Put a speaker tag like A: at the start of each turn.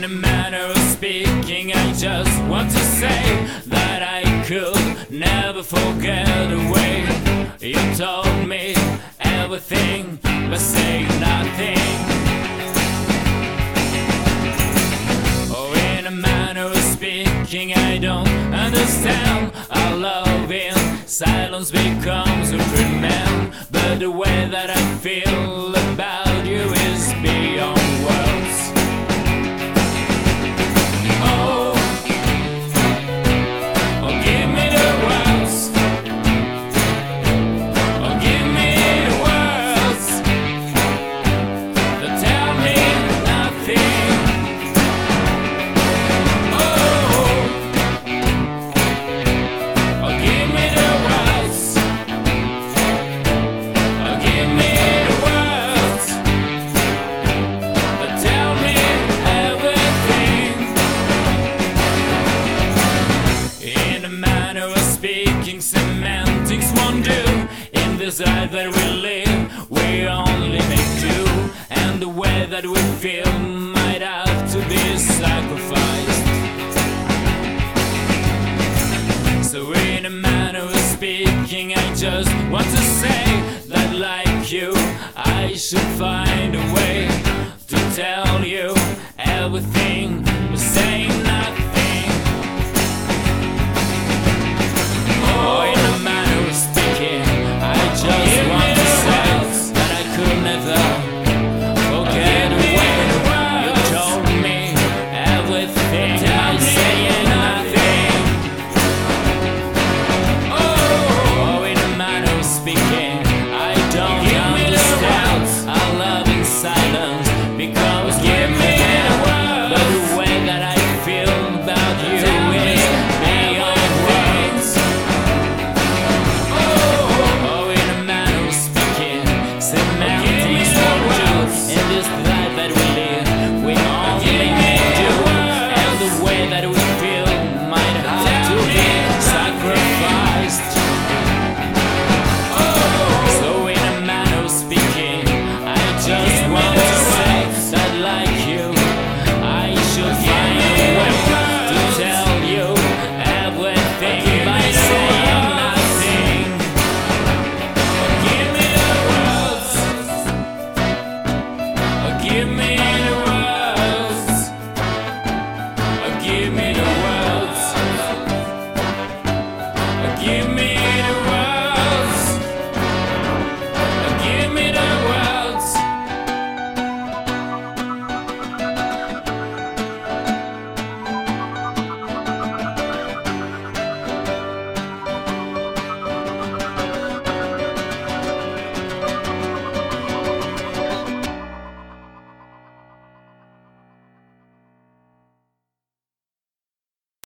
A: a manner of speaking, I just want to say that I could never forget the way you told me everything but saying nothing. Oh, in a manner of speaking, I don't understand. Our love in silence becomes a dream, man. But the way that I feel about you is beyond words. Oh, oh, give me the words. Oh, give me the words that tell me nothing. Oh, oh, give me the words. Oh, give me the words that tell me everything. In a manner of speaking, semantics won't do. In this life that we live, we only make do. And the way that we feel might have to be sacrificed. So in a manner of speaking, I just want to say that like you, I should find a way to tell